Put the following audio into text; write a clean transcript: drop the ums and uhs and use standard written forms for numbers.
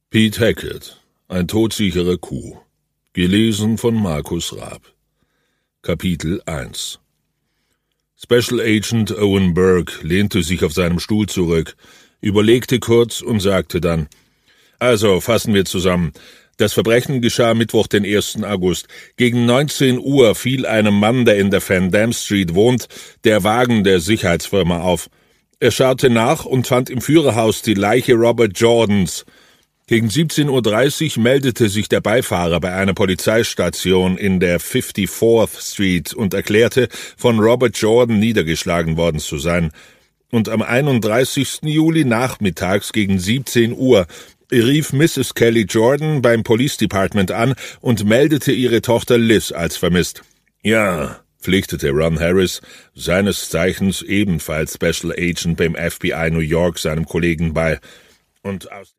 Pete Hackett, ein todsicherer Coup. Gelesen von Markus Raab. Kapitel 1. Special Agent Owen Burke lehnte sich auf seinem Stuhl zurück, überlegte kurz und sagte dann: Also, fassen wir zusammen. Das Verbrechen geschah Mittwoch, den 1. August. Gegen 19 Uhr fiel einem Mann, der in der Van Dam Street wohnt, der Wagen der Sicherheitsfirma auf. Er schaute nach und fand im Führerhaus die Leiche Robert Jordans. Gegen 17:30 Uhr meldete sich der Beifahrer bei einer Polizeistation in der 54th Street und erklärte, von Robert Jordan niedergeschlagen worden zu sein. Und am 31. Juli nachmittags gegen 17 Uhr rief Mrs. Kelly Jordan beim Police Department an und meldete ihre Tochter Liz als vermisst. Ja, pflichtete Ron Harris, seines Zeichens ebenfalls Special Agent beim FBI New York, seinem Kollegen bei. Und aus